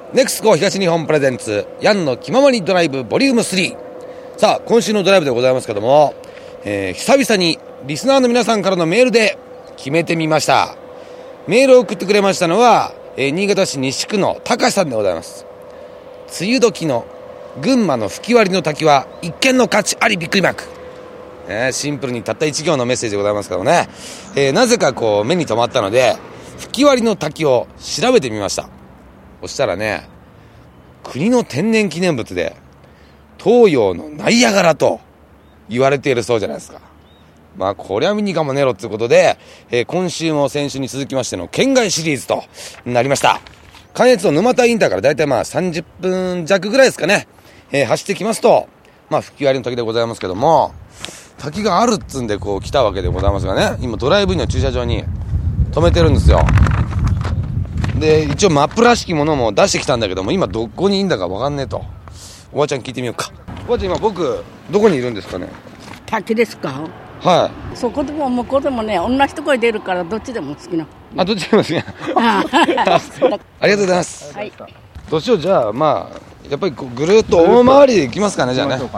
ネクスコ東日本プレゼンツヤンの気ままにドライブボリューム3。さあ今週のドライブでございますけども、久々にリスナーの皆さんからのメールで決めてみました。メールを送ってくれましたのは、新潟市西区の高橋さんでございます。梅雨時の群馬の吹割の滝は一見の価値ありびっくりマーク、シンプルにたった1行のメッセージでございますけどね、なぜかこう目に留まったので吹割の滝を調べてみました。そしたらね、国の天然記念物で東洋のナイアガラと言われているそうじゃないですか。まあこりゃ見にかもねろってことで、今週も先週に続きましての県外シリーズとなりました。関越の沼田インターからだいたいまあ30分弱ぐらいですかね、走ってきますと、まあ吹割の滝でございますけども、滝があるっつんでこう来たわけでございますがね、今ドライブインの駐車場に止めてるんですよ。で一応マップらしきものも出してきたんだけども、今どこにいいんだか分かんねえと。おばあちゃん聞いてみようか。おばあちゃん今僕どこにいるんですかね。 滝ですか。 はい。 そこでも向こうでもね、同じとこに出るからどっちでも好きな。 あ、どっちでも好きな。ありがとうございます。 はい。 どうしよう。じゃあまあやっぱりぐるっと大回りで行きますかね。じゃあね。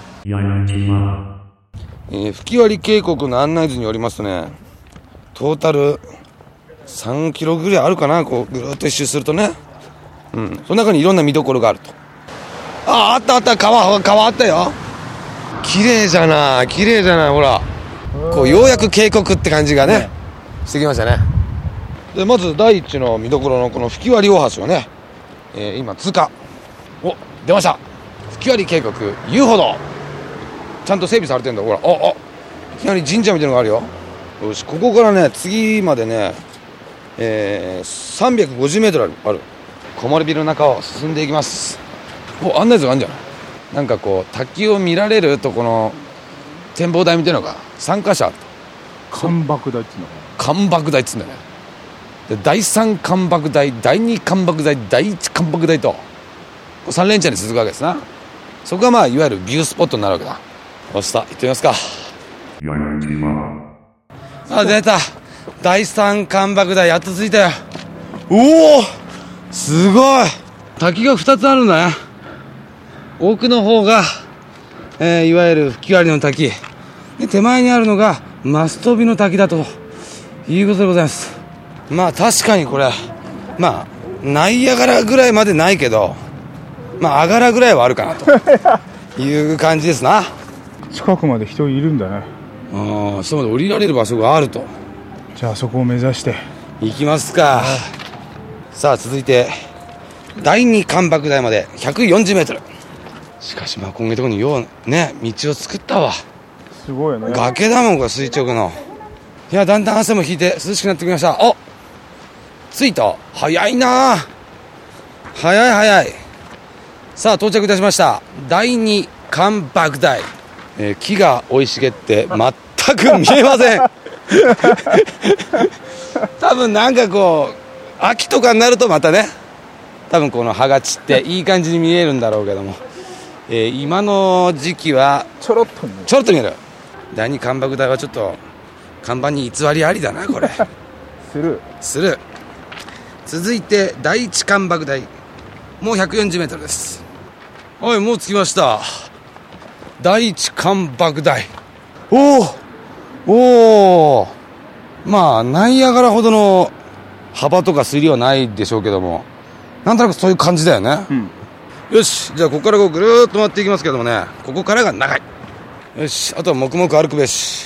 吹割渓谷の案内図によりますとね、トータル3キロぐらいあるかな、こうぐるっと一周するとね。その中にいろんな見どころがあると。あったあった、川あったよ。綺麗じゃないほら、こうようやく渓谷って感じがね、してきましたね。でまず第一の見どころのこの吹割大橋をね、今通過。お、出ました。吹割渓谷遊歩道、ちゃんと整備されてるんだ。ほら、いきなり神社みたいなのがあるよ。よし、ここからね次までね、350メートルある木漏れ日の中を進んでいきます。案内図があるんじゃない。なんかこう滝を見られるとこの展望台みたいなのが3カ所ある。 関爆台っつうの。 関爆台っつうんだね。で第3関爆台、第2関爆台、第1関爆台と3連チャンに続くわけですな。そこがまあいわゆるビュースポットになるわけだ。よし、行ってみますか。出た。第3関爆台やっと着いたよ。おお、すごい。滝が2つあるんだね。奥の方が、いわゆる吹割の滝で、手前にあるのがマストビの滝だということでございます。まあ確かにこれ、まあナイアガラぐらいまでないけど、まあアガラぐらいはあるかなという感じですな。 近くまで人いるんだね。 そこまで降りられる場所があると。 じゃあそこを目指して行きますか。さあ続いて第2関爆台まで140メートル。しかしまあこんなところにようね道を作ったわ。 すごいね。 崖だもん、これ垂直の。いやだんだん汗も引いて涼しくなってきました。着いた。早いな、早い。さあ到着いたしました。第2関爆台、木が生い茂って全く見えません多分なんかこう秋とかになるとまたね、多分この葉が散っていい感じに見えるんだろうけども、今の時期はちょろっと見える。第2関爆台はちょっと看板に偽りありだなこれする。続いて第1関爆台もう140メートルです。もう着きました。第1関爆台。おお、まあナイアガラほどの幅とか水量はないでしょうけども、なんとなくそういう感じだよね。よし、じゃあここからこうぐるーっと回っていきますけどもね、ここからが長い。よし、あとは黙々歩くべし。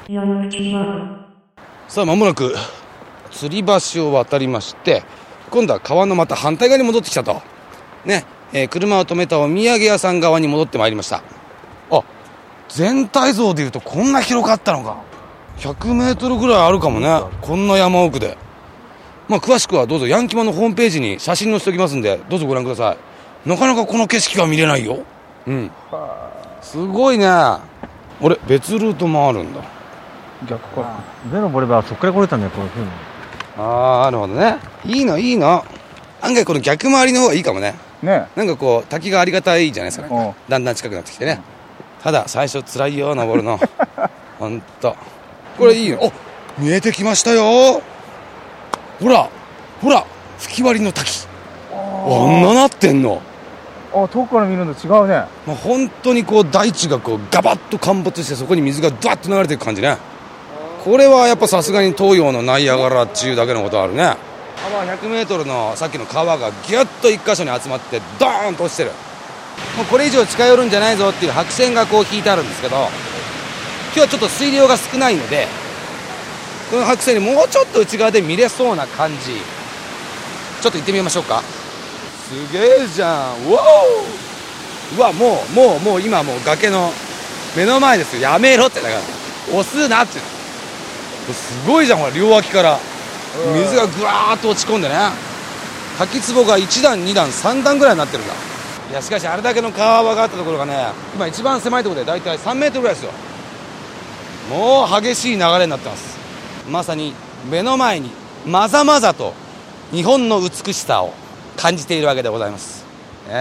さあ間もなく吊り橋を渡りまして、今度は川のまた反対側に戻ってきたとね、車を止めたお土産屋さん側に戻ってまいりました。全体像でいうとこんな広かったのか。100メートルぐらいあるかもね、こんな山奥で。まあ詳しくはどうぞヤンキマのホームページに写真載せておきますんで、どうぞご覧ください。なかなかこの景色が見れないよ。すごいね。別ルートもあるんだ。 逆か。 上登ればそっから来れたんだよ、こういうふうに。 なるほどね。いいの。案外この逆回りの方がいいかもね。なんかこう滝がありがたいじゃないですか、ね、だんだん近くなってきてね。ただ最初辛いよ登るのほんと。これいいの。見えてきましたよ。ほら吹割の滝。あんななってんの。 あ、遠くから見るの違うね。 まあ、本当にこう大地がこうガバッと陥没して、そこに水がドワッと流れていく感じね。これはやっぱさすがに東洋のナイアガラっていうだけのことあるね。幅100メートルのさっきの川がギュッと一箇所に集まってドーンと落ちてる。もうこれ以上近寄るんじゃないぞっていう白線がこう引いてあるんですけど、今日はちょっと水量が少ないので、この白線にもうちょっと内側で見れそうな感じ。ちょっと行ってみましょうか。すげえじゃん。うわー、うわ、もう今もう崖の目の前ですよ。やめろって、だから押すなって。すごいじゃん、ほら、両脇から水がぐわーっと落ち込んでね、滝壺が1段2段3段ぐらいになってるんだ。いや、しかしあれだけの川幅があったところがね、今一番狭いところでだいたい3メートルぐらいですよ。もう激しい流れになってます。まさに目の前にまざまざと日本の美しさを感じているわけでございます。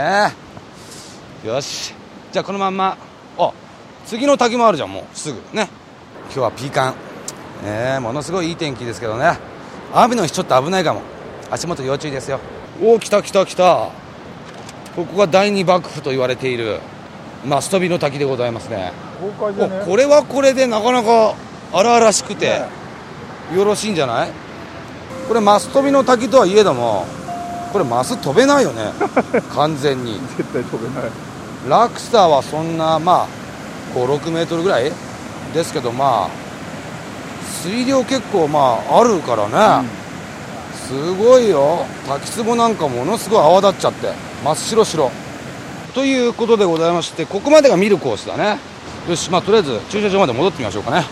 よし、じゃあこのまんま、次の滝もあるじゃん、もうすぐね。今日はピーカン、ものすごいいい天気ですけどね、雨の日ちょっと危ないかも。足元要注意ですよ。来た。ここが第二幕府と言われているマストビの滝でございますね。 豪快だね。 これはこれでなかなか荒々しくてよろしいんじゃない。これマストビの滝とはいえども、これマス飛べないよね完全に絶対飛べない。 落差はそんな5、6メートルぐらいですけど、水量結構あるからね、すごいよ。滝壺なんかものすごい泡立っちゃって真っ白ということでございまして、ここまでが見るコースだね。よし、とりあえず駐車場まで戻ってみましょうかね。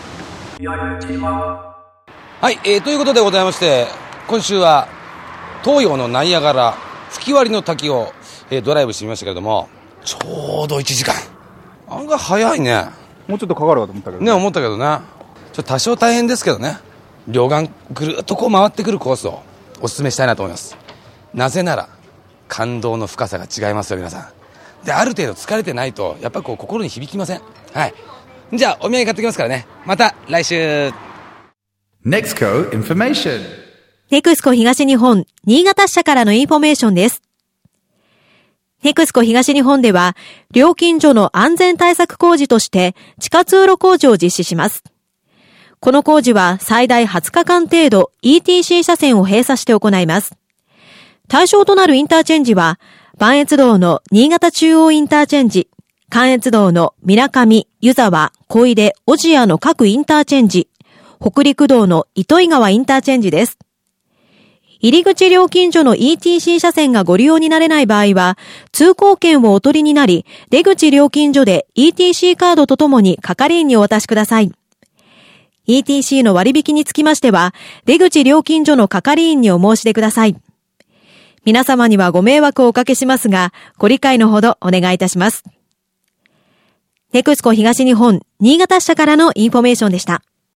はい、ということでございまして、今週は東洋のナイアガラ吹割の滝を、ドライブしてみましたけれども、ちょうど1時間。案外早いね。 もうちょっとかかるかと思ったけどね、思ったけどね。多少大変ですけどね、両岸ぐるっとこう回ってくるコースをお勧めしたいなと思います。なぜなら感動の深さが違いますよ、皆さん。で、ある程度疲れてないとやっぱりこう心に響きません。はい。じゃあお土産買ってきますからね。また来週。 Nexco Information。 ネクスコ東日本新潟支社からのインフォメーションです。ネクスコ東日本では料金所の安全対策工事として地下通路工事を実施します。この工事は最大20日間程度 ETC 車線を閉鎖して行います。対象となるインターチェンジは磐越道の新潟中央インターチェンジ、関越道の水上、湯沢、小出、小千谷の各インターチェンジ、北陸道の糸魚川インターチェンジです。入り口料金所の ETC 車線がご利用になれない場合は、通行券をお取りになり、出口料金所で ETC カードとともに係員にお渡しください。ETC の割引につきましては、出口料金所の係員にお申し出ください。皆様にはご迷惑をおかけしますが、ご理解のほどお願いいたします。ネクスコ東日本新潟支社からのインフォメーションでした。